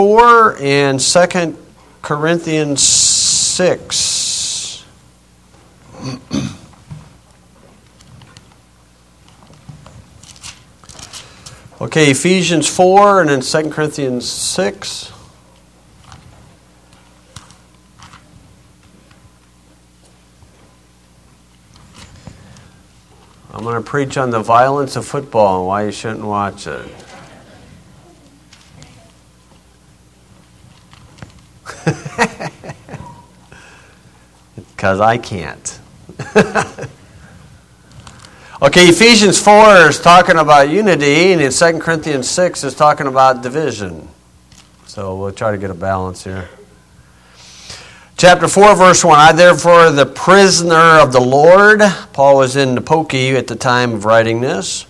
4 and 2 Corinthians 6. Okay, Ephesians 4 and then 2 Corinthians 6. I'm going to preach on the violence of football and why you shouldn't watch it. Because I can't. Okay, Ephesians 4 is talking about unity, and in 2 Corinthians 6 is talking about division. So we'll try to get a balance here. Chapter 4, verse 1, I therefore, the prisoner of the Lord. Paul was in Napoki at the time of writing this.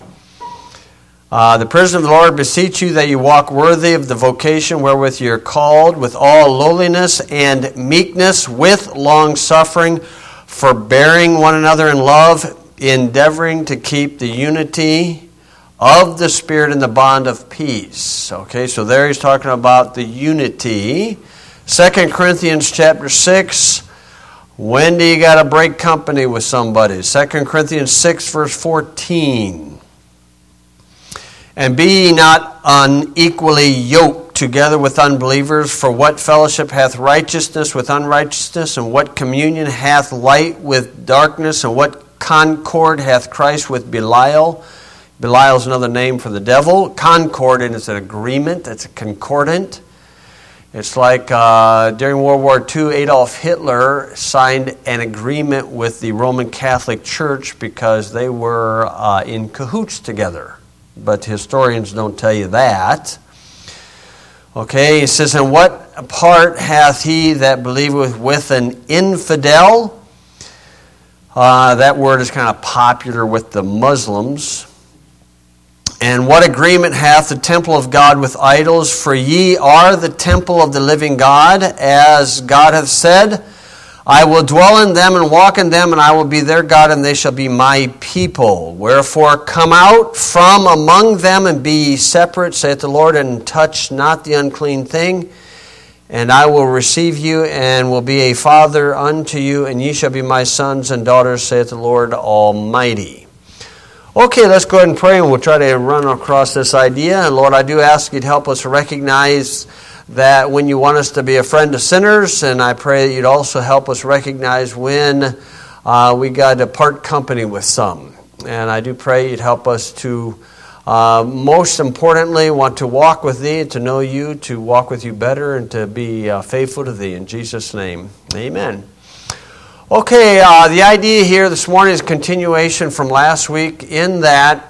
The prisoner of the Lord, beseech you that you walk worthy of the vocation wherewith you are called, with all lowliness and meekness, with long-suffering, forbearing one another in love, endeavoring to keep the unity of the Spirit in the bond of peace. Okay, so there he's talking about the unity. 2 Corinthians chapter 6, when do you got to break company with somebody? 2 Corinthians 6, verse 14. And be ye not unequally yoked together with unbelievers, for what fellowship hath righteousness with unrighteousness, and what communion hath light with darkness, and what concord hath Christ with Belial? Belial is another name for the devil. Concord is an agreement, it's a concordant. It's like during World War II, Adolf Hitler signed an agreement with the Roman Catholic Church because they were in cahoots together. But historians don't tell you that. Okay, he says, and what part hath he that believeth with an infidel? That word is kind of popular with the Muslims. And what agreement hath the temple of God with idols? For ye are the temple of the living God, as God hath said, I will dwell in them and walk in them, and I will be their God, and they shall be my people. Wherefore come out from among them, and be ye separate, saith the Lord, and touch not the unclean thing. And I will receive you, and will be a father unto you, and ye shall be my sons and daughters, saith the Lord Almighty. Okay, let's go ahead and pray, and we'll try to run across this idea. And Lord, I do ask you to help us recognize that when you want us to be a friend to sinners, and I pray that you'd also help us recognize when we got to part company with some. And I do pray you'd help us to, most importantly, want to walk with thee, to know you, to walk with you better, and to be faithful to thee. In Jesus' name, amen. Okay, the idea here this morning is a continuation from last week in that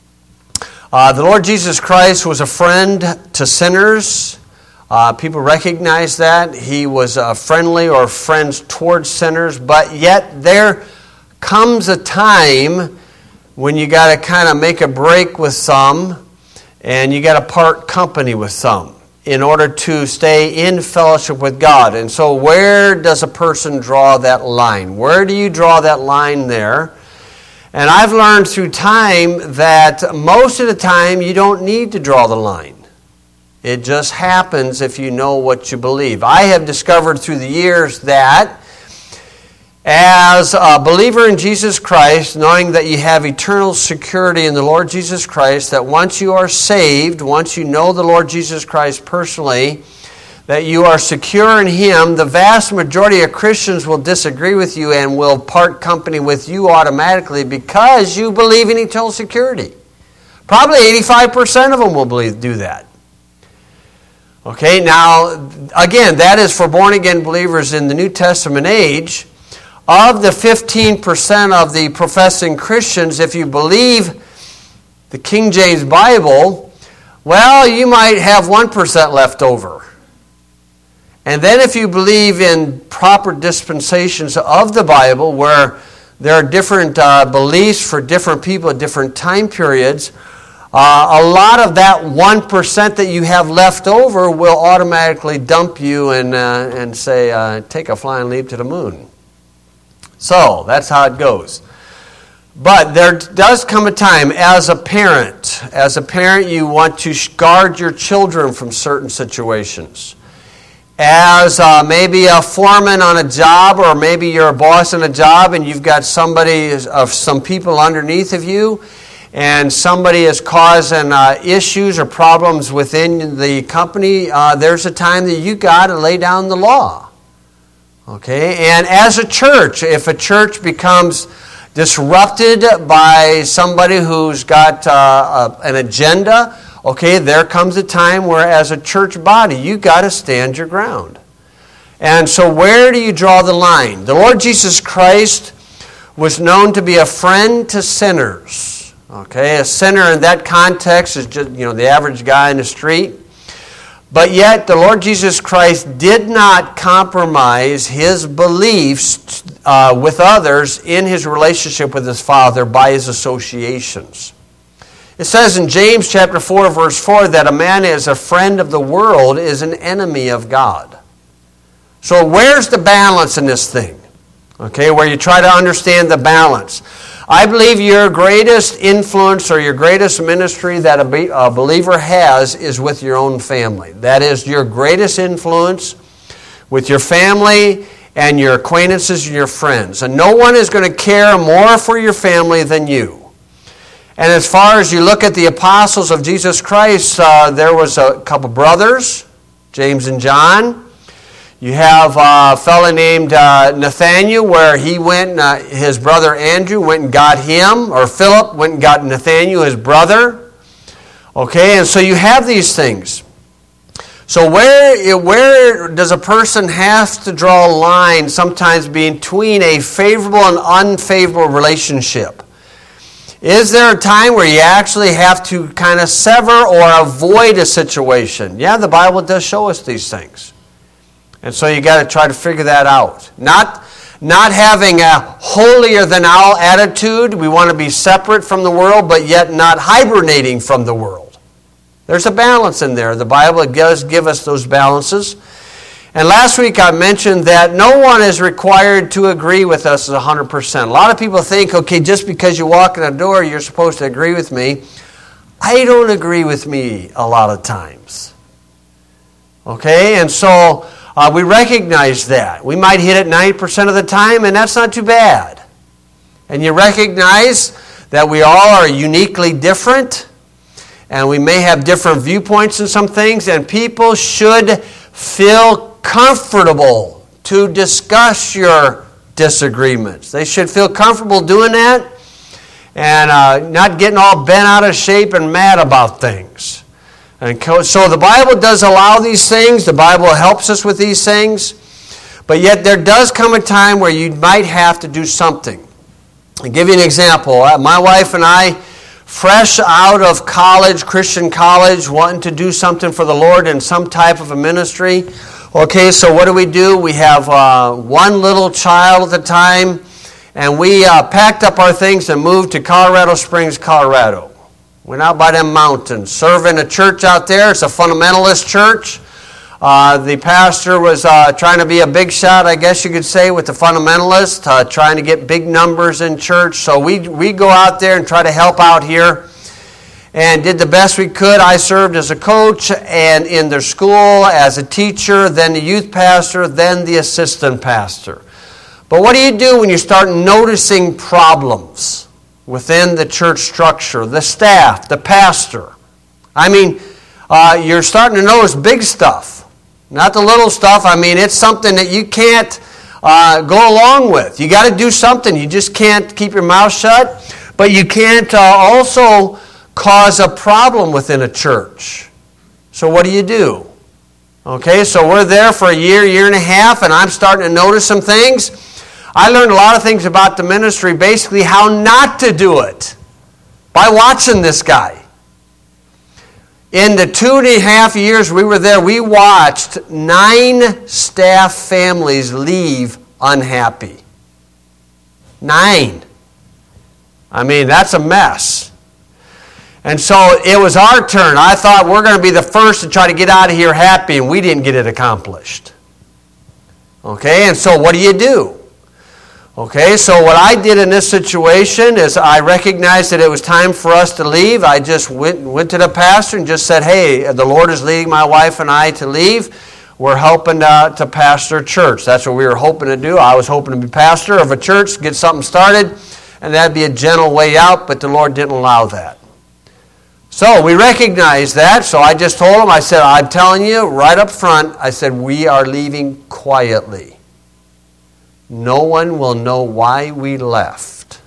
the Lord Jesus Christ was a friend to sinners. People recognize that. He was friendly or friends towards sinners, but yet there comes a time when you got to kind of make a break with some and you got to part company with some in order to stay in fellowship with God. And so where does a person draw that line? Where do you draw that line there? And I've learned through time that most of the time you don't need to draw the line. It just happens if you know what you believe. I have discovered through the years that as a believer in Jesus Christ, knowing that you have eternal security in the Lord Jesus Christ, that once you are saved, once you know the Lord Jesus Christ personally, that you are secure in Him, the vast majority of Christians will disagree with you and will part company with you automatically because you believe in eternal security. Probably 85% of them will do that. Okay, now, again, that is for born-again believers in the New Testament age. Of the 15% of the professing Christians, if you believe the King James Bible, well, you might have 1% left over. And then if you believe in proper dispensations of the Bible, where there are different beliefs for different people at different time periods, a lot of that 1% that you have left over will automatically dump you and say, take a flying leap to the moon. So, that's how it goes. But there does come a time as a parent you want to guard your children from certain situations. As maybe a foreman on a job, or maybe you're a boss on a job and you've got some people underneath of you, and somebody is causing issues or problems within the company, there's a time that you got to lay down the law. Okay? And as a church, if a church becomes disrupted by somebody who's got an agenda, okay, there comes a time where as a church body, you got to stand your ground. And so where do you draw the line? The Lord Jesus Christ was known to be a friend to sinners. Okay, a sinner in that context is just, the average guy in the street. But yet the Lord Jesus Christ did not compromise his beliefs with others in his relationship with his Father by his associations. It says in James chapter 4, verse 4, that a man is a friend of the world is an enemy of God. So where's the balance in this thing? Okay, where you try to understand the balance. I believe your greatest influence or your greatest ministry that a believer has is with your own family. That is your greatest influence with your family and your acquaintances and your friends. And no one is going to care more for your family than you. And as far as you look at the apostles of Jesus Christ, there was a couple brothers, James and John. You have a fellow named Nathaniel, where he went, his brother Andrew went and got him, or Philip went and got Nathaniel, his brother. Okay, and so you have these things. So where does a person have to draw a line sometimes between a favorable and unfavorable relationship? Is there a time where you actually have to kind of sever or avoid a situation? Yeah, the Bible does show us these things. And so you got to try to figure that out. Not having a holier-than-thou attitude. We want to be separate from the world, but yet not hibernating from the world. There's a balance in there. The Bible does give us those balances. And last week I mentioned that no one is required to agree with us 100%. A lot of people think, okay, just because you walk in the door, you're supposed to agree with me. I don't agree with me a lot of times. Okay, and so we recognize that. We might hit it 90% of the time, and that's not too bad. And you recognize that we all are uniquely different, and we may have different viewpoints in some things, and people should feel comfortable to discuss your disagreements. They should feel comfortable doing that and not getting all bent out of shape and mad about things. And so the Bible does allow these things. The Bible helps us with these things. But yet there does come a time where you might have to do something. I'll give you an example. My wife and I, fresh out of college, Christian college, wanting to do something for the Lord in some type of a ministry. Okay, so what do? We have one little child at the time, and we packed up our things and moved to Colorado Springs, Colorado. Went out by them mountains, serving a church out there. It's a fundamentalist church. The pastor was trying to be a big shot, I guess you could say, with the fundamentalists, trying to get big numbers in church. So we go out there and try to help out here, and did the best we could. I served as a coach and in their school, as a teacher, then the youth pastor, then the assistant pastor. But what do you do when you start noticing problems within the church structure, the staff, the pastor? I mean, you're starting to notice big stuff, not the little stuff. I mean, it's something that you can't go along with. You got to do something. You just can't keep your mouth shut, but you can't also cause a problem within a church. So what do? Okay, so we're there for a year and a half, and I'm starting to notice some things. I learned a lot of things about the ministry, basically how not to do it, by watching this guy. In the 2.5 years we were there, we watched 9 staff families leave unhappy. 9. I mean, that's a mess. And so it was our turn. I thought we're going to be the first to try to get out of here happy, and we didn't get it accomplished. Okay, and so what do? Okay, so what I did in this situation is I recognized that it was time for us to leave. I just went to the pastor and just said, hey, the Lord is leading my wife and I to leave. We're helping to pastor a church. That's what we were hoping to do. I was hoping to be pastor of a church, get something started, and that'd be a gentle way out, but the Lord didn't allow that. So we recognized that, so I just told him, I said, I'm telling you right up front, I said, we are leaving quietly. No one will know why we left.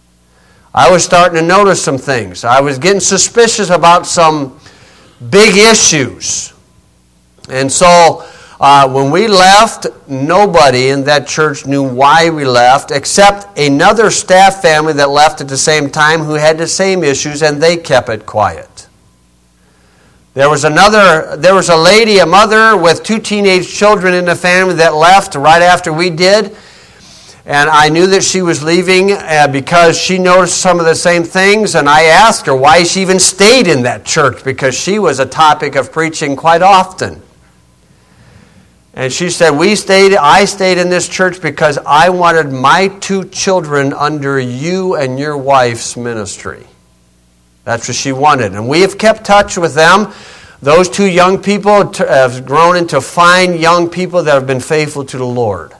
I was starting to notice some things. I was getting suspicious about some big issues. And so when we left, nobody in that church knew why we left, except another staff family that left at the same time who had the same issues, and they kept it quiet. There was a lady, a mother with 2 teenage children in the family that left right after we did. And I knew that she was leaving because she noticed some of the same things. And I asked her why she even stayed in that church, because she was a topic of preaching quite often. And she said, I stayed in this church because I wanted my 2 children under you and your wife's ministry. That's what she wanted. And we have kept touch with them. Those 2 young people have grown into fine young people that have been faithful to the Lord.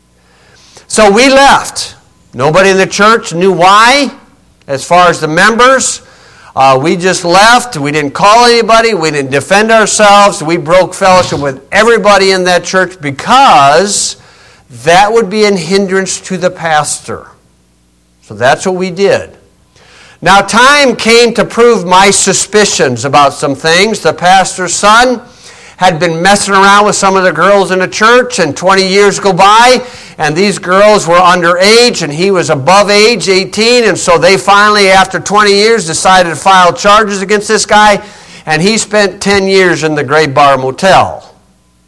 So we left. Nobody in the church knew why. As far as the members, we just left. We didn't call anybody. We didn't defend ourselves. We broke fellowship with everybody in that church because that would be a hindrance to the pastor. So that's what we did. Now time came to prove my suspicions about some things. The pastor's son had been messing around with some of the girls in the church, and 20 years go by, and these girls were underage, and he was above age, 18, and so they finally, after 20 years, decided to file charges against this guy, and he spent 10 years in the Gray Bar Motel.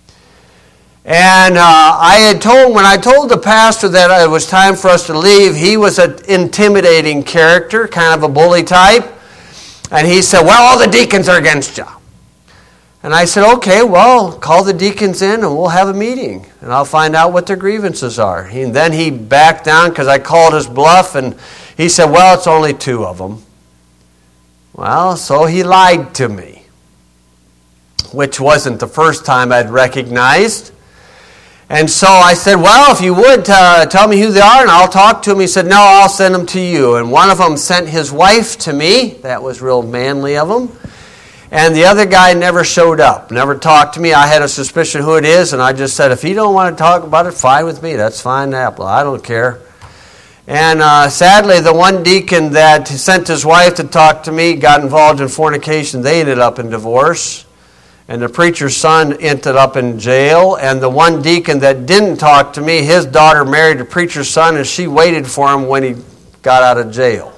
And when I told the pastor that it was time for us to leave, he was an intimidating character, kind of a bully type, and he said, well, all the deacons are against you. And I said, okay, well, call the deacons in and we'll have a meeting. And I'll find out what their grievances are. And then he backed down because I called his bluff. And he said, well, it's only 2 of them. Well, so he lied to me, which wasn't the first time I'd recognized. And so I said, well, if you would, tell me who they are and I'll talk to them. He said, no, I'll send them to you. And one of them sent his wife to me. That was real manly of him. And the other guy never showed up, never talked to me. I had a suspicion who it is, and I just said, if you don't want to talk about it, fine with me. That's fine, Apple. I don't care. And sadly, the one deacon that sent his wife to talk to me got involved in fornication. They ended up in divorce. And the preacher's son ended up in jail. And the one deacon that didn't talk to me, his daughter married the preacher's son, and she waited for him when he got out of jail.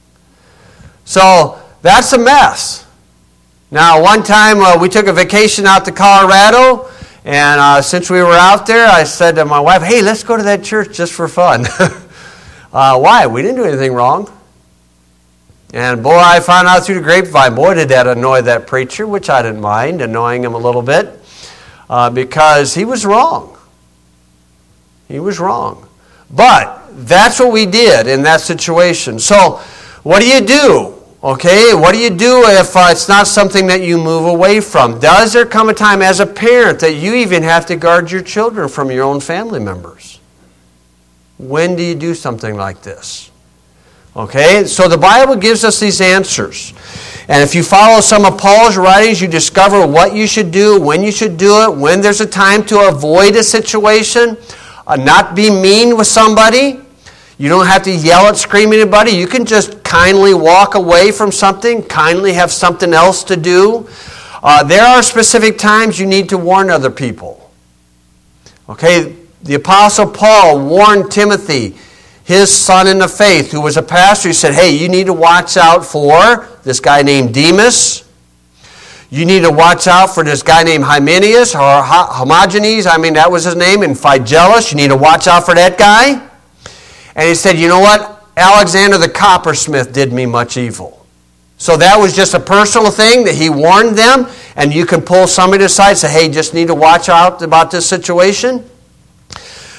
So that's a mess. Now, one time we took a vacation out to Colorado, and since we were out there, I said to my wife, hey, let's go to that church just for fun. Why? We didn't do anything wrong. And boy, I found out through the grapevine, boy, did that annoy that preacher, which I didn't mind, annoying him a little bit, because he was wrong. He was wrong. But that's what we did in that situation. So what do you do? Okay, what do you do if it's not something that you move away from? Does there come a time as a parent that you even have to guard your children from your own family members? When do you do something like this? Okay, so the Bible gives us these answers. And if you follow some of Paul's writings, you discover what you should do, when you should do it, when there's a time to avoid a situation, not be mean with somebody. You don't have to yell at, scream at anybody. You can just kindly walk away from something, kindly have something else to do. There are specific times you need to warn other people. Okay, the Apostle Paul warned Timothy, his son in the faith, who was a pastor. He said, hey, you need to watch out for this guy named Demas. You need to watch out for this guy named Hymenaeus or Hermogenes. That was his name. And Phygellus. You need to watch out for that guy. And he said, you know what? Alexander the coppersmith did me much evil. So that was just a personal thing that he warned them. And you can pull somebody aside and say, hey, just need to watch out about this situation.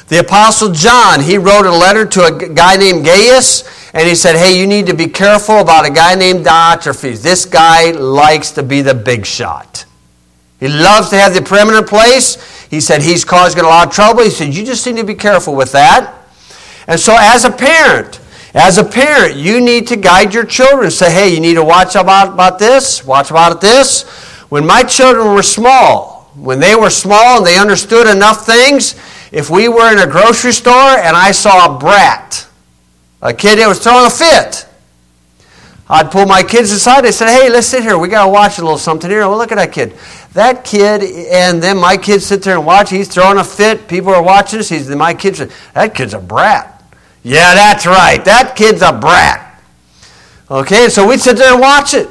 The Apostle John, he wrote a letter to a guy named Gaius, and he said, hey, you need to be careful about a guy named Diotrephes. This guy likes to be the big shot. He loves to have the preeminent place. He said he's causing a lot of trouble. He said, you just need to be careful with that. And so as a parent, you need to guide your children. Say, hey, you need to watch about this, watch about this. When my children were small, when they were small and they understood enough things, if we were in a grocery store and I saw a brat, a kid that was throwing a fit, I'd pull my kids aside. They said, hey, let's sit here. We got to watch a little something here. Well, look at that kid. That kid, and then my kids sit there and watch. He's throwing a fit. People are watching us. My kids say, that kid's a brat. Yeah, that's right. That kid's a brat. Okay, so we'd sit there and watch it.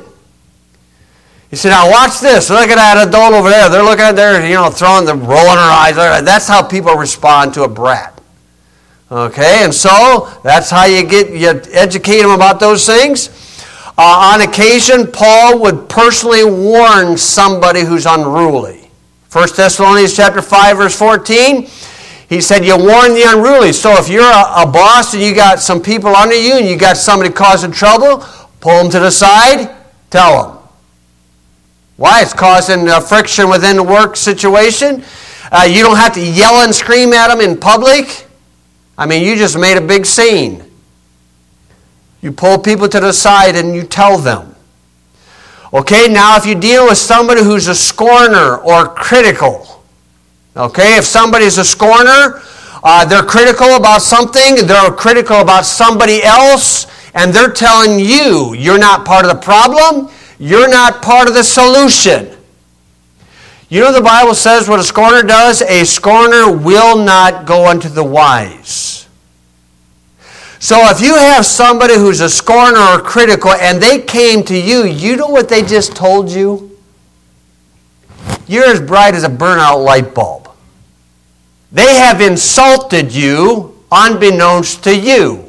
He said, now watch this. Look at that adult over there. They're looking at there, throwing them, rolling their eyes. That's how people respond to a brat. Okay, and so that's how you educate them about those things. On occasion, Paul would personally warn somebody who's unruly. 1 Thessalonians chapter 5, verse 14, he said, you warn the unruly. So if you're a boss and you got some people under you and you got somebody causing trouble, pull them to the side, tell them. Why? It's causing friction within the work situation. You don't have to yell and scream at them in public. I mean, you just made a big scene. You pull people to the side and you tell them. Okay, now if you deal with somebody who's a scorner or critical, okay, if somebody's a scorner, they're critical about something, they're critical about somebody else, and they're telling you, you're not part of the problem, you're not part of the solution. You know the Bible says what a scorner does? A scorner will not go unto the wise. So if you have somebody who's a scorner or critical and they came to you, you know what they just told you? You're as bright as a burnout light bulb. They have insulted you unbeknownst to you.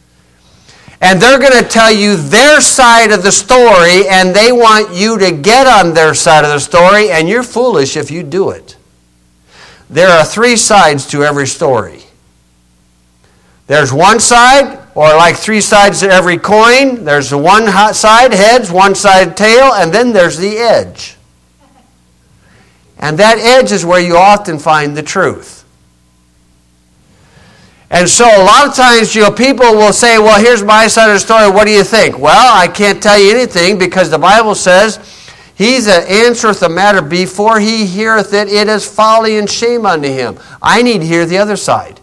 And they're going to tell you their side of the story, and they want you to get on their side of the story, and you're foolish if you do it. There are 3 sides to every story. There's one side, or like 3 sides to every coin. There's the one side, heads, one side, tail, and then there's the edge. And that edge is where you often find the truth. And so a lot of times, people will say, well, here's my side of the story. What do you think? Well, I can't tell you anything because the Bible says, he that answereth the matter before he heareth it, it is folly and shame unto him. I need to hear the other side.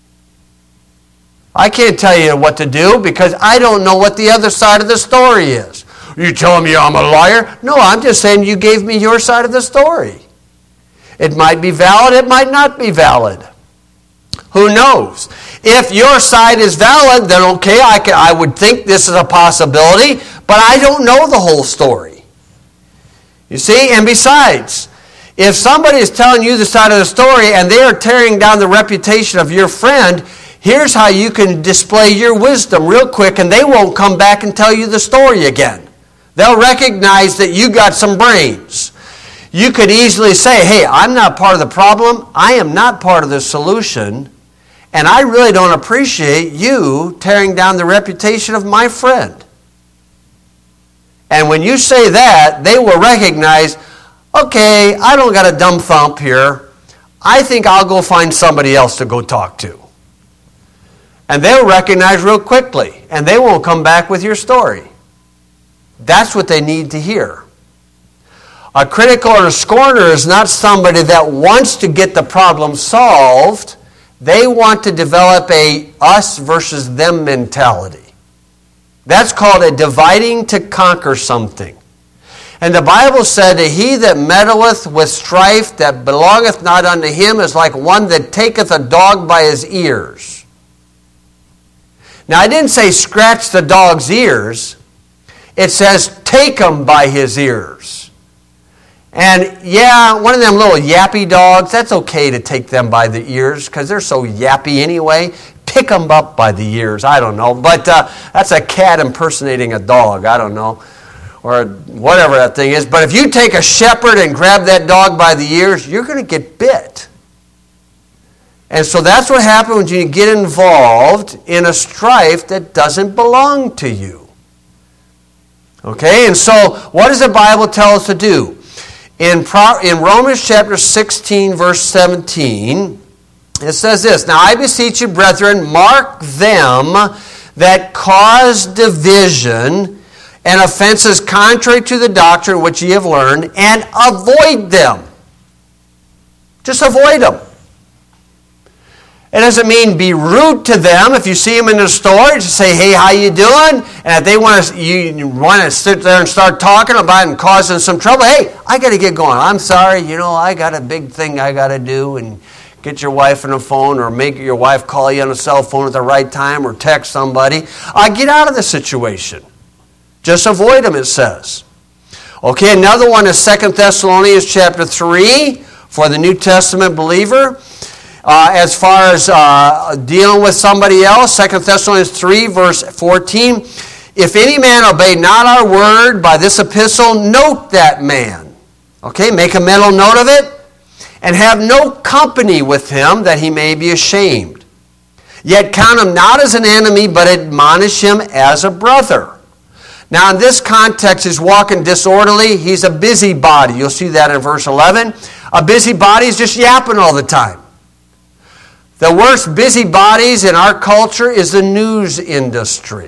I can't tell you what to do because I don't know what the other side of the story is. You telling me I'm a liar? No, I'm just saying you gave me your side of the story. It might be valid, it might not be valid. Who knows? If your side is valid, then okay, I would think this is a possibility, but I don't know the whole story. You see? And besides, if somebody is telling you the side of the story and they are tearing down the reputation of your friend, here's how you can display your wisdom real quick and they won't come back and tell you the story again. They'll recognize that you got some brains. You could easily say, hey, I'm not part of the problem. I am not part of the solution. And I really don't appreciate you tearing down the reputation of my friend. And when you say that, they will recognize, okay, I don't got a dumb thump here. I think I'll go find somebody else to go talk to. And they'll recognize real quickly, and they won't come back with your story. That's what they need to hear. A critical or a scorner is not somebody that wants to get the problem solved. They want to develop a us versus them mentality. That's called a dividing to conquer something. And the Bible said that he that meddleth with strife that belongeth not unto him is like one that taketh a dog by his ears. Now, I didn't say scratch the dog's ears. It says take him by his ears. And yeah, one of them little yappy dogs, that's okay to take them by the ears because they're so yappy anyway. Pick them up by the ears, I don't know. But that's a cat impersonating a dog, I don't know. Or whatever that thing is. But if you take a shepherd and grab that dog by the ears, you're going to get bit. And so that's what happens when you get involved in a strife that doesn't belong to you. Okay, and so what does the Bible tell us to do? In Romans chapter 16, verse 17, it says this, "Now I beseech you, brethren, mark them that cause division and offenses contrary to the doctrine which ye have learned, and avoid them." Just avoid them. It doesn't mean be rude to them. If you see them in the store, just say, "Hey, how you doing?" And if they want to sit there and start talking about it and causing some trouble, "Hey, I got to get going. I'm sorry, I got a big thing I got to do," and get your wife on the phone, or make your wife call you on the cell phone at the right time, or text somebody. Get out of the situation. Just avoid them, it says. Okay, another one is 2 Thessalonians chapter 3 for the New Testament believer. As far as dealing with somebody else, 2 Thessalonians 3, verse 14, "If any man obey not our word by this epistle, note that man." Okay, make a mental note of it. "And have no company with him, that he may be ashamed. Yet count him not as an enemy, but admonish him as a brother." Now, in this context, he's walking disorderly. He's a busybody. You'll see that in verse 11. A busybody is just yapping all the time. The worst busybodies in our culture is the news industry.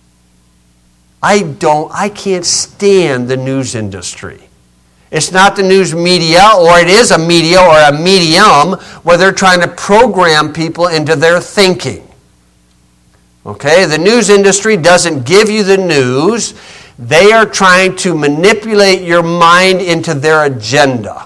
I can't stand the news industry. It's not the news media, or it is a media or a medium where they're trying to program people into their thinking. Okay, the news industry doesn't give you the news. They are trying to manipulate your mind into their agenda.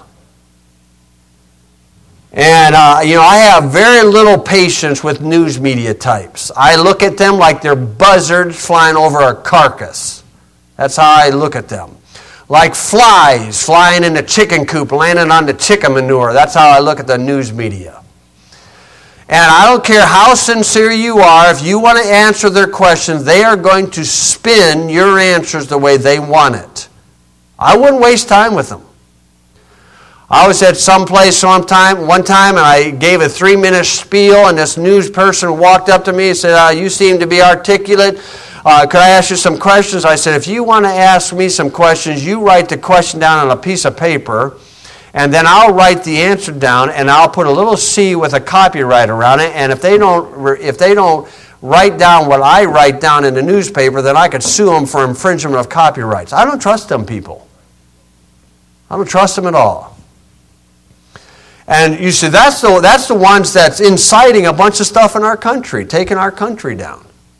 And, I have very little patience with news media types. I look at them like they're buzzards flying over a carcass. That's how I look at them. Like flies flying in a chicken coop, landing on the chicken manure. That's how I look at the news media. And I don't care how sincere you are, if you want to answer their questions, they are going to spin your answers the way they want it. I wouldn't waste time with them. I was at some place one time, and I gave a 3-minute spiel, and this news person walked up to me and said, "You seem to be articulate. Could I ask you some questions?" I said, "If you want to ask me some questions, you write the question down on a piece of paper, and then I'll write the answer down, and I'll put a little C with a copyright around it. And if they don't write down what I write down in the newspaper, then I could sue them for infringement of copyrights." I don't trust them people. I don't trust them at all. And you see, that's the ones that's inciting a bunch of stuff in our country, taking our country down.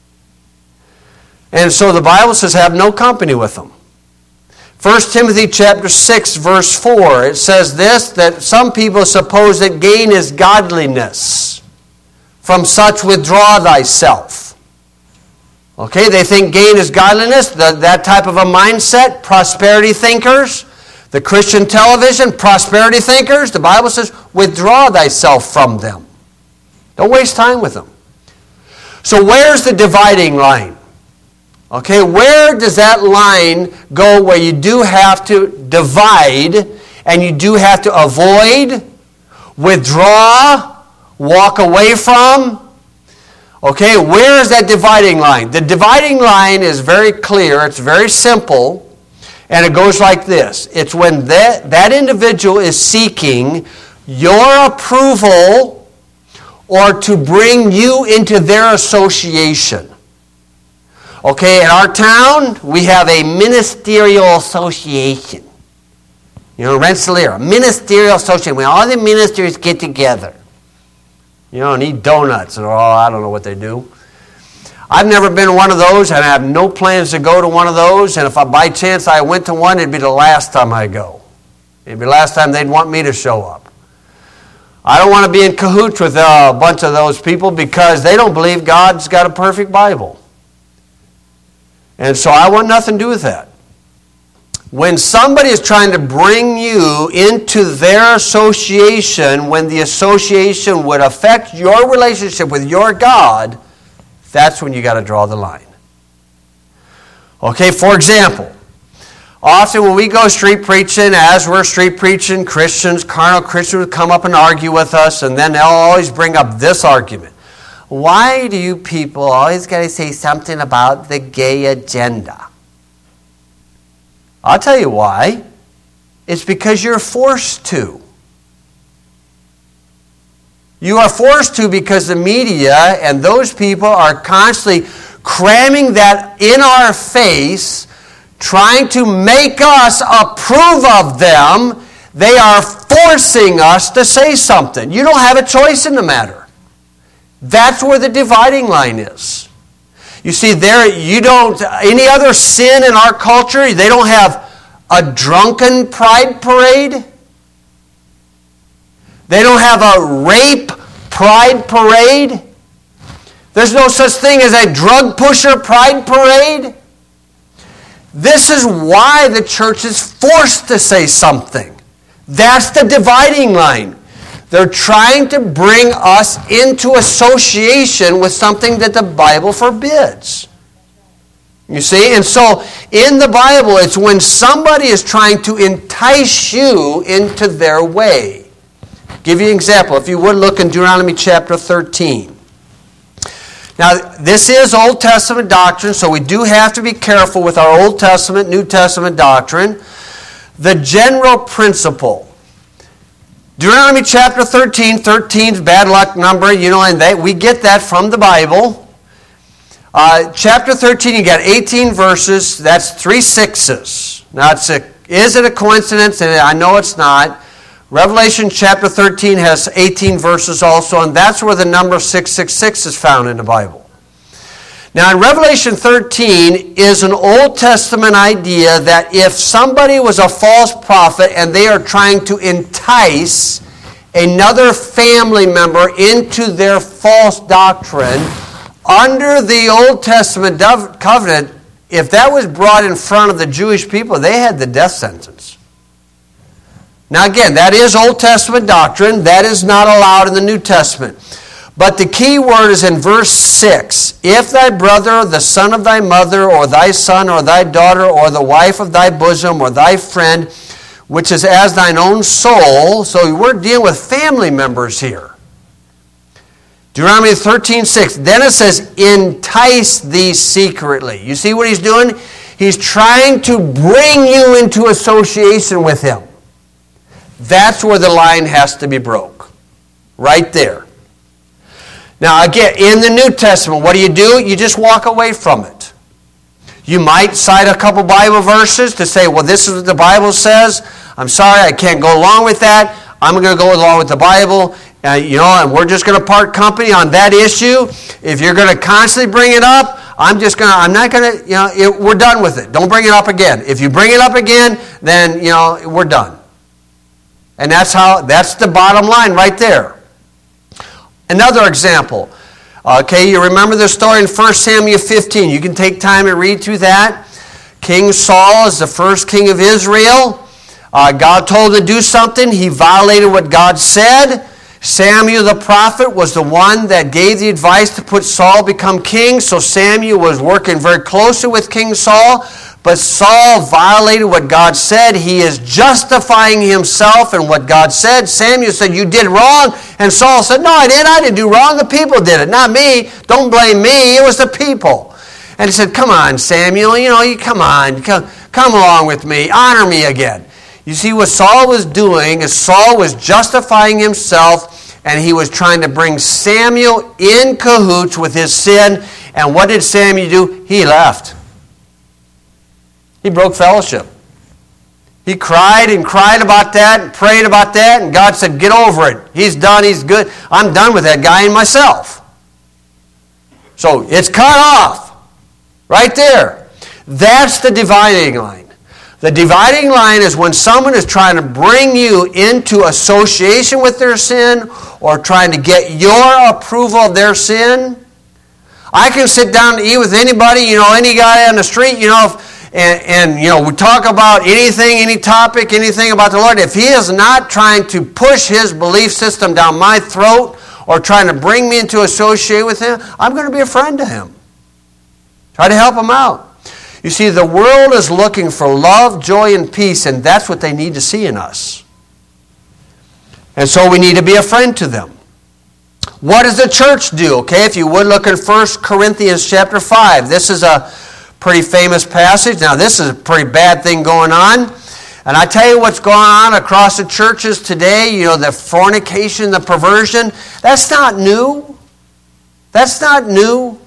And so the Bible says, have no company with them. 1 Timothy chapter 6, verse 4, it says this, that some people suppose that gain is godliness. From such withdraw thyself. Okay, they think gain is godliness, that type of a mindset, prosperity thinkers. The Christian television, prosperity thinkers, the Bible says, withdraw thyself from them. Don't waste time with them. So where's the dividing line? Okay, where does that line go where you do have to divide and you do have to avoid, withdraw, walk away from? Okay, where is that dividing line? The dividing line is very clear, it's very simple. And it goes like this. It's when that individual is seeking your approval or to bring you into their association. Okay, in our town, we have a ministerial association. Rensselaer, a ministerial association, where all the ministers get together. And eat donuts, or I don't know what they do. I've never been to one of those, and I have no plans to go to one of those. And if by chance I went to one, it'd be the last time I go. It'd be the last time they'd want me to show up. I don't want to be in cahoots with a bunch of those people because they don't believe God's got a perfect Bible. And so I want nothing to do with that. When somebody is trying to bring you into their association, when the association would affect your relationship with your God, that's when you got to draw the line. Okay, for example, Often when we go street preaching, as we're street preaching, Christians, carnal Christians would come up and argue with us, and then they'll always bring up this argument. Why do you people always got to say something about the gay agenda? I'll tell you why. It's because you're forced to. You are forced to because the media and those people are constantly cramming that in our face, trying to make us approve of them. They are forcing us to say something. You don't have a choice in the matter. That's where the dividing line is. You see, any other sin in our culture, they don't have a drunken pride parade. They don't have a rape pride parade. There's no such thing as a drug pusher pride parade. This is why the church is forced to say something. That's the dividing line. They're trying to bring us into association with something that the Bible forbids. You see? And so in the Bible, it's when somebody is trying to entice you into their way. I'll give you an example. If you would look in Deuteronomy chapter 13. Now, this is Old Testament doctrine, so we do have to be careful with our Old Testament, New Testament doctrine. The general principle. Deuteronomy chapter 13, 13's bad luck number, and we get that from the Bible. Chapter 13, you got 18 verses. That's 3 6s. Now, is it a coincidence? And I know it's not. Revelation chapter 13 has 18 verses also, and that's where the number 666 is found in the Bible. Now, in Revelation 13 is an Old Testament idea that if somebody was a false prophet and they are trying to entice another family member into their false doctrine, under the Old Testament covenant, if that was brought in front of the Jewish people, they had the death sentence. Now again, that is Old Testament doctrine. That is not allowed in the New Testament. But the key word is in verse 6. If thy brother, the son of thy mother, or thy son, or thy daughter, or the wife of thy bosom, or thy friend, which is as thine own soul. So we're dealing with family members here. Deuteronomy 13:6. Then it says, entice thee secretly. You see what he's doing? He's trying to bring you into association with him. That's where the line has to be broke. Right there. Now again, in the New Testament, what do? You just walk away from it. You might cite a couple Bible verses to say, well, this is what the Bible says. I'm sorry, I can't go along with that. I'm going to go along with the Bible. And we're just going to part company on that issue. If you're going to constantly bring it up, we're done with it. Don't bring it up again. If you bring it up again, then, we're done. And that's the bottom line right there. Another example. Okay, you remember the story in 1 Samuel 15. You can take time and read through that. King Saul is the first king of Israel. God told him to do something. He violated what God said. Samuel the prophet was the one that gave the advice to put Saul become king. So Samuel was working very closely with King Saul. But Saul violated what God said. He is justifying himself in what God said. Samuel said, you did wrong. And Saul said, no, I didn't. I didn't do wrong. The people did it, not me. Don't blame me. It was the people. And he said, come on, Samuel. Come on. Come along with me. Honor me again. You see, what Saul was doing is Saul was justifying himself, and he was trying to bring Samuel in cahoots with his sin. And what did Samuel do? He left. He broke fellowship. He cried and cried about that and prayed about that, and God said, get over it. He's done. He's good. I'm done with that guy and myself. So it's cut off right there. That's the dividing line. The dividing line is when someone is trying to bring you into association with their sin or trying to get your approval of their sin. I can sit down to eat with anybody, any guy on the street, and we talk about anything, any topic, anything about the Lord. If he is not trying to push his belief system down my throat or trying to bring me into associate with him, I'm going to be a friend to him. Try to help him out. You see, the world is looking for love, joy, and peace, and that's what they need to see in us. And so we need to be a friend to them. What does the church do? Okay, if you would look in 1 Corinthians chapter 5. This is a pretty famous passage. Now, this is a pretty bad thing going on. And I tell you what's going on across the churches today, the fornication, the perversion, that's not new. That's not new.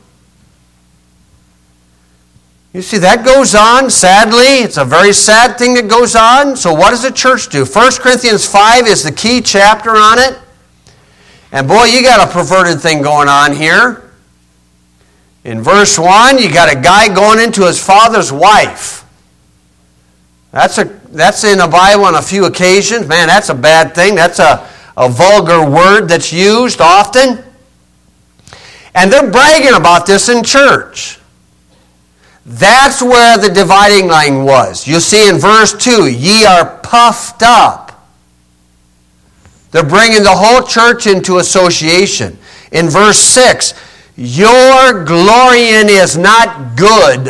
You see, that goes on, sadly. It's a very sad thing that goes on. So what does the church do? 1 Corinthians 5 is the key chapter on it. And boy, you got a perverted thing going on here. In verse 1, you got a guy going into his father's wife. That's in the Bible on a few occasions. Man, that's a bad thing. That's a vulgar word that's used often. And they're bragging about this in church. That's where the dividing line was. You see in verse 2, ye are puffed up. They're bringing the whole church into association. In verse 6, your glorying is not good.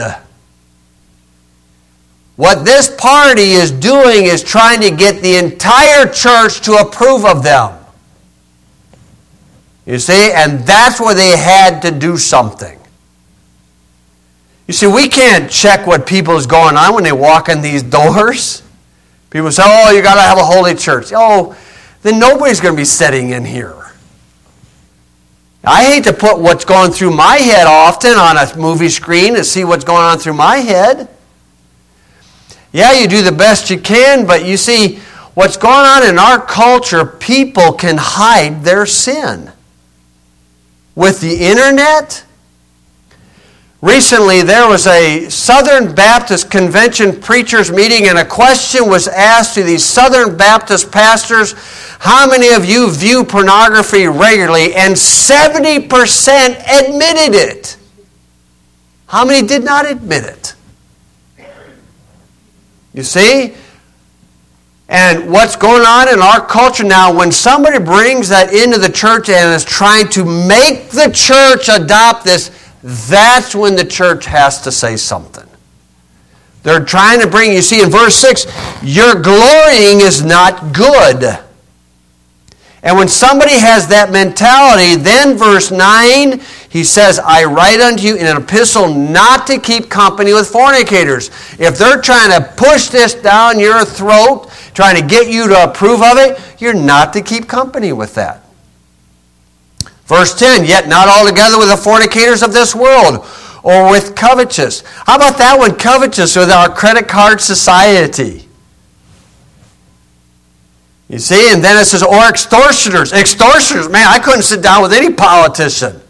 What this party is doing is trying to get the entire church to approve of them. You see, and that's where they had to do something. You see, we can't check what people is going on when they walk in these doors. People say, oh, you got to have a holy church. Oh, then nobody's going to be sitting in here. I hate to put what's going through my head often on a movie screen and see what's going on through my head. Yeah, you do the best you can, but you see, what's going on in our culture, people can hide their sin. With the internet, recently there was a Southern Baptist Convention preachers meeting, and a question was asked to these Southern Baptist pastors, how many of you view pornography regularly? And 70% admitted it. How many did not admit it? You see? And what's going on in our culture now, when somebody brings that into the church and is trying to make the church adopt this, that's when the church has to say something. They're trying to bring, you see in verse 6, your glorying is not good. And when somebody has that mentality, then verse 9, he says, I write unto you in an epistle not to keep company with fornicators. If they're trying to push this down your throat, trying to get you to approve of it, you're not to keep company with that. Verse 10, yet not altogether with the fornicators of this world, or with covetous. How about that one, covetous, with our credit card society? You see, and then it says, or extortioners. Extortioners, man, I couldn't sit down with any politician.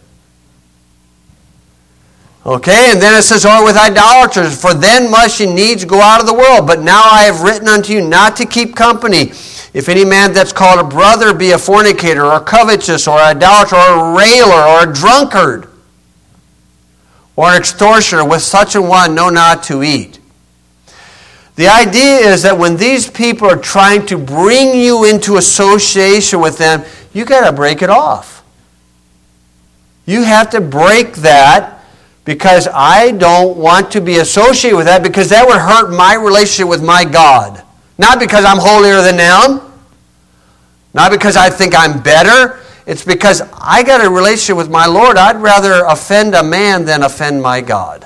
Okay, and then it says, or with idolaters, for then must ye needs go out of the world. But now I have written unto you not to keep company. If any man that's called a brother be a fornicator, or covetous, or idolater, or a railer, or a drunkard, or an extortioner, with such a one know not to eat. The idea is that when these people are trying to bring you into association with them, you got to break it off. You have to break that, because I don't want to be associated with that, because that would hurt my relationship with my God. Not because I'm holier than them. Not because I think I'm better. It's because I got a relationship with my Lord. I'd rather offend a man than offend my God.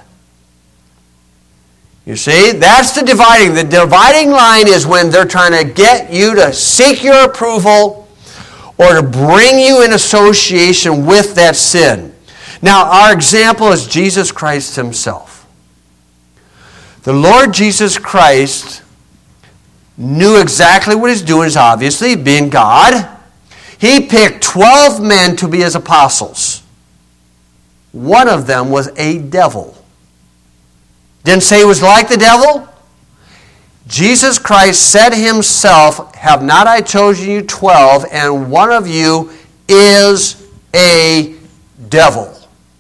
You see, that's the dividing. The dividing line is when they're trying to get you to seek your approval or to bring you in association with that sin. Now, our example is Jesus Christ himself. The Lord Jesus Christ knew exactly what he's doing, obviously, being God. He picked 12 men to be his apostles. One of them was a devil. Didn't say he was like the devil. Jesus Christ said himself, have not I chosen you 12, and one of you is a devil.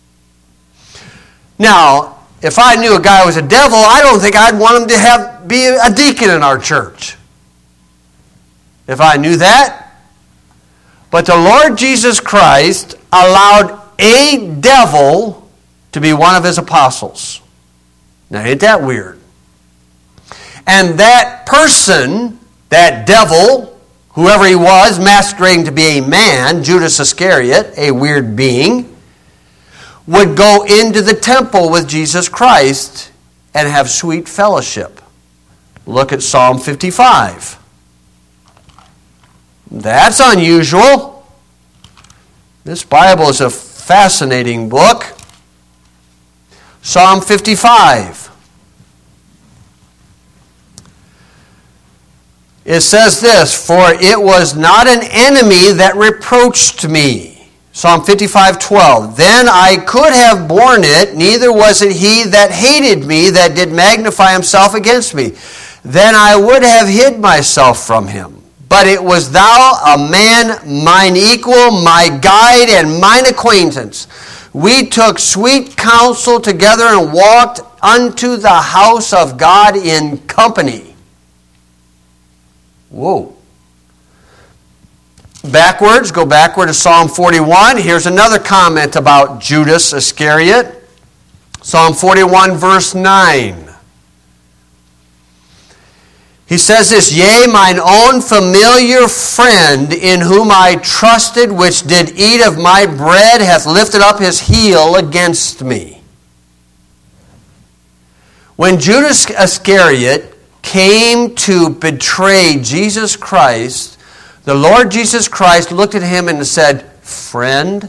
Now, if I knew a guy was a devil, I don't think I'd want him to be a deacon in our church. If I knew that. But the Lord Jesus Christ allowed a devil to be one of his apostles. Now, ain't that weird? And that person, that devil, whoever he was, masquerading to be a man, Judas Iscariot, a weird being, would go into the temple with Jesus Christ and have sweet fellowship. Look at Psalm 55. That's unusual. This Bible is a fascinating book. Psalm 55. It says this, "For it was not an enemy that reproached me." Psalm 55:12. "Then I could have borne it, neither was it he that hated me that did magnify himself against me. Then I would have hid myself from him. But it was thou, a man, mine equal, my guide, and mine acquaintance. We took sweet counsel together and walked unto the house of God in company." Whoa. Backwards, go backward to Psalm 41. Here's another comment about Judas Iscariot. Psalm 41, verse 9. He says this, "Yea, mine own familiar friend, in whom I trusted, which did eat of my bread, hath lifted up his heel against me." When Judas Iscariot came to betray Jesus Christ, the Lord Jesus Christ looked at him and said, "Friend."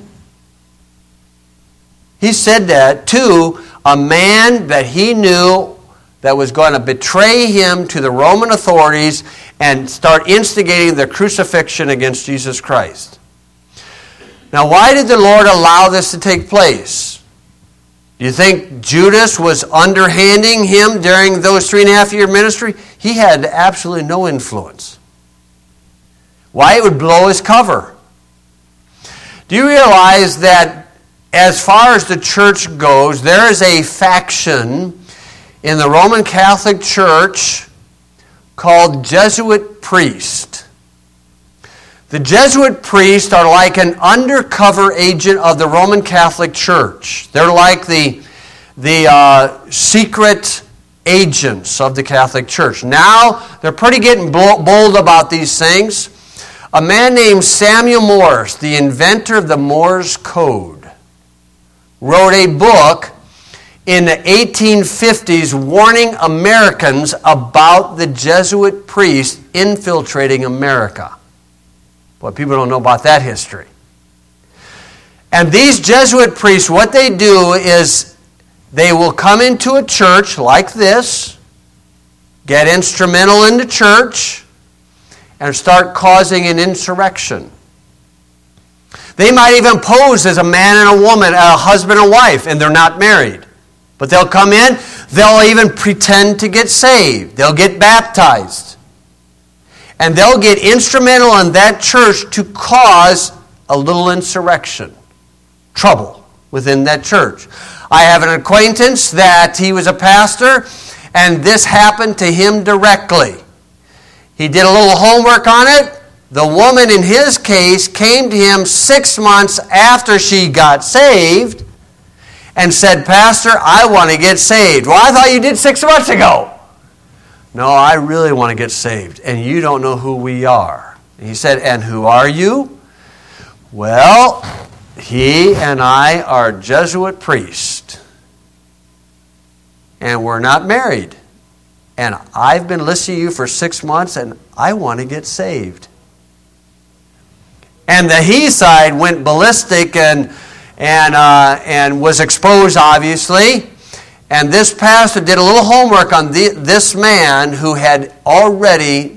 He said that to a man that he knew that was going to betray him to the Roman authorities and start instigating the crucifixion against Jesus Christ. Now, why did the Lord allow this to take place? Do you think Judas was underhanding him during those 3.5-year ministry? He had absolutely no influence. Why? It would blow his cover. Do you realize that as far as the church goes, there is a faction in the Roman Catholic Church called Jesuit priest? The Jesuit priests are like an undercover agent of the Roman Catholic Church. They're like the secret agents of the Catholic Church. Now, they're pretty getting bold about these things. A man named Samuel Morse, the inventor of the Morse code, wrote a book in the 1850s warning Americans about the Jesuit priests infiltrating America. But people don't know about that history. And these Jesuit priests, what they do is they will come into a church like this, get instrumental in the church, and start causing an insurrection. They might even pose as a man and a woman, a husband and wife, and they're not married. But they'll come in, they'll even pretend to get saved. They'll get baptized. And they'll get instrumental in that church to cause a little insurrection, trouble within that church. I have an acquaintance that he was a pastor, and this happened to him directly. He did a little homework on it. The woman in his case came to him 6 months after she got saved and said, "Pastor, I want to get saved." "Well, I thought you did 6 months ago." "No, I really want to get saved, and you don't know who we are." And he said, "And who are you?" "Well, he and I are Jesuit priests, and we're not married. And I've been listening to you for 6 months, and I want to get saved." And the he side went ballistic and was exposed, obviously. And this pastor did a little homework on this man who had already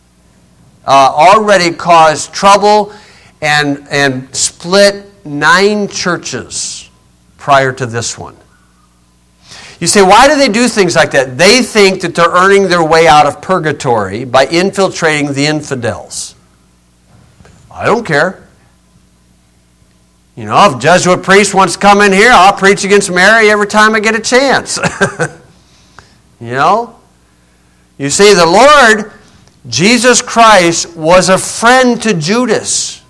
caused trouble and split 9 churches prior to this one. You say, why do they do things like that? They think that they're earning their way out of purgatory by infiltrating the infidels. I don't care. You know, if a Jesuit priest wants to come in here, I'll preach against Mary every time I get a chance. You know? You see, the Lord, Jesus Christ, was a friend to Judas.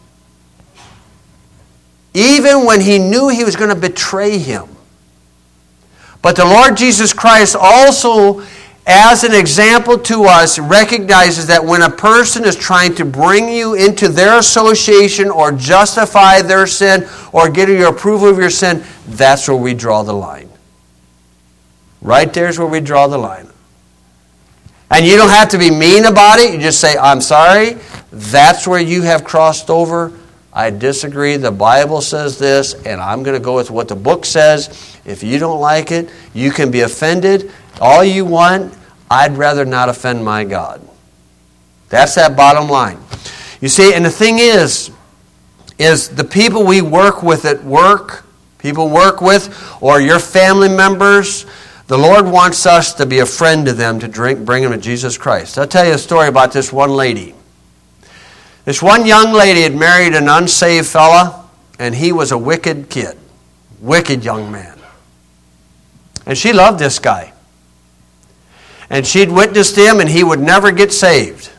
Even when he knew he was going to betray him. But the Lord Jesus Christ also, as an example to us, recognizes that when a person is trying to bring you into their association or justify their sin or get your approval of your sin, that's where we draw the line. Right there's where we draw the line. And you don't have to be mean about it. You just say, I'm sorry. That's where you have crossed over. I disagree. The Bible says this, and I'm going to go with what the book says. If you don't like it, you can be offended all you want. I'd rather not offend my God. That's that bottom line. You see, and the thing is the people we work with at work, people work with, or your family members, the Lord wants us to be a friend to them, to bring them to Jesus Christ. I'll tell you a story about this one lady. This one young lady had married an unsaved fella, and he was a wicked kid, wicked young man. And she loved this guy. And she'd witnessed him, and he would never get saved.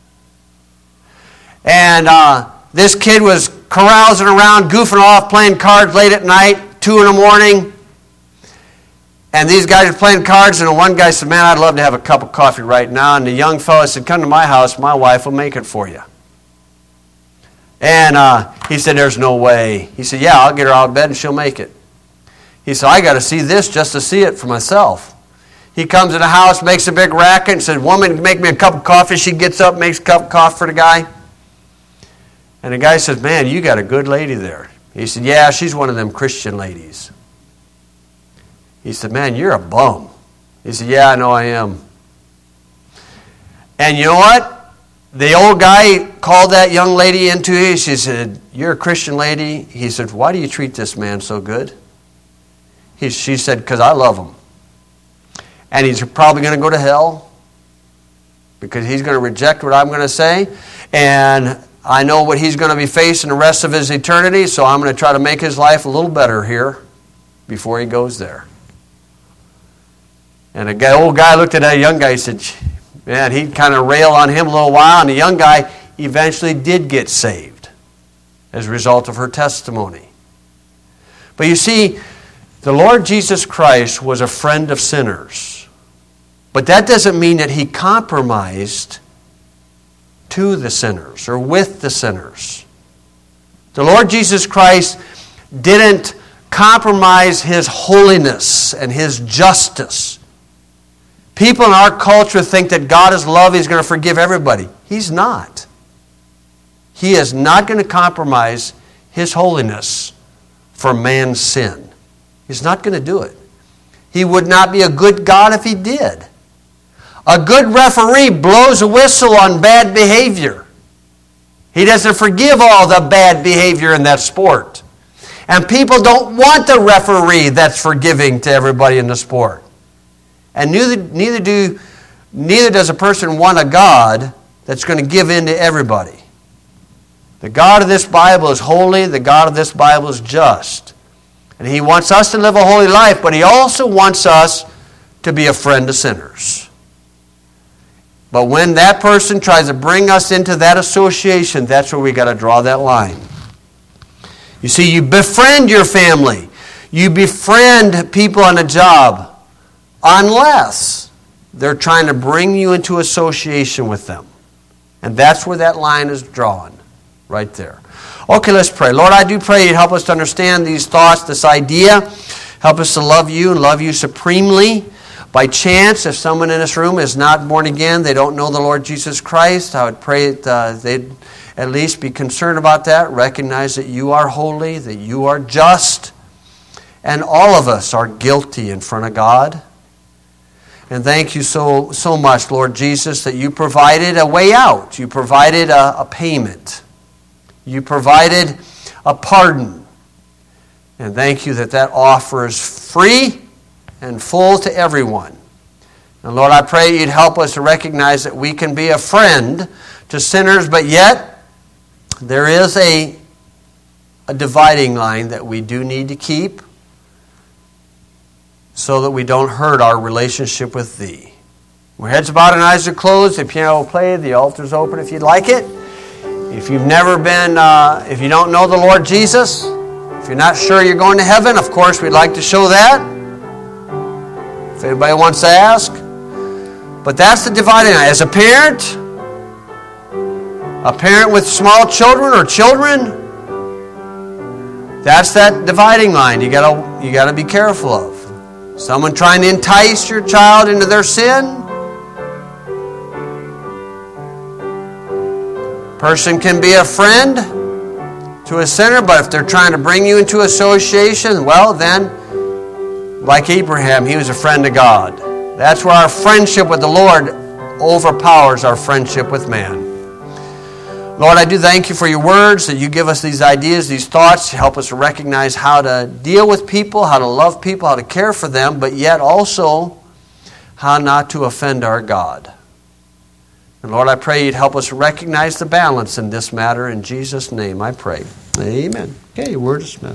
And this kid was carousing around, goofing off, playing cards late at night, 2 in the morning. And these guys were playing cards, and the one guy said, man, I'd love to have a cup of coffee right now. And the young fella said, come to my house, my wife will make it for you. And he said, there's no way. He said, yeah, I'll get her out of bed and she'll make it. He said, I got to see this just to see it for myself. He comes in the house, makes a big racket, and says, woman, make me a cup of coffee. She gets up, makes a cup of coffee for the guy. And the guy says, man, you got a good lady there. He said, yeah, she's one of them Christian ladies. He said, man, you're a bum. He said, yeah, I know I am. And you know what? The old guy called that young lady into it. She said, you're a Christian lady. He said, why do you treat this man so good? She said, because I love him. And he's probably going to go to hell because he's going to reject what I'm going to say. And I know what he's going to be facing the rest of his eternity, so I'm going to try to make his life a little better here before he goes there. And the old guy looked at that young guy and said, man, he kind of railed on him a little while, and the young guy eventually did get saved as a result of her testimony. But you see, the Lord Jesus Christ was a friend of sinners. But that doesn't mean that he compromised to the sinners or with the sinners. The Lord Jesus Christ didn't compromise his holiness and his justice. People in our culture think that God is love, he's going to forgive everybody. He's not. He is not going to compromise his holiness for man's sin. He's not going to do it. He would not be a good God if he did. A good referee blows a whistle on bad behavior. He doesn't forgive all the bad behavior in that sport. And people don't want the referee that's forgiving to everybody in the sport. And neither does a person want a God that's going to give in to everybody. The God of this Bible is holy. The God of this Bible is just. And he wants us to live a holy life, but he also wants us to be a friend to sinners. But when that person tries to bring us into that association, that's where we got to draw that line. You see, you befriend your family. You befriend people on a job unless they're trying to bring you into association with them. And that's where that line is drawn, right there. Okay, let's pray. Lord, I do pray you'd help us to understand these thoughts, this idea. Help us to love you and love you supremely. By chance, if someone in this room is not born again, they don't know the Lord Jesus Christ, I would pray that they'd at least be concerned about that, recognize that you are holy, that you are just, and all of us are guilty in front of God. And thank you so much, Lord Jesus, that you provided a way out. You provided a payment. You provided a pardon. And thank you that offer is free and full to everyone. And Lord, I pray you'd help us to recognize that we can be a friend to sinners, but yet there is a dividing line that we do need to keep so that we don't hurt our relationship with thee. Our heads bowed and eyes are closed. The piano will play. The altar's open if you'd like it. If you've never been, if you don't know the Lord Jesus, if you're not sure you're going to heaven, of course we'd like to show that. anybody wants to ask. But that's the dividing line. As a parent with small children or children, that's that dividing line you gotta be careful of. Someone trying to entice your child into their sin. Person can be a friend to a sinner, but if they're trying to bring you into association, well then, like Abraham, he was a friend of God. That's where our friendship with the Lord overpowers our friendship with man. Lord, I do thank you for your words, that you give us these ideas, these thoughts, to help us to recognize how to deal with people, how to love people, how to care for them, but yet also how not to offend our God. And Lord, I pray you'd help us recognize the balance in this matter. In Jesus' name I pray. Amen. Okay, we're dismissed.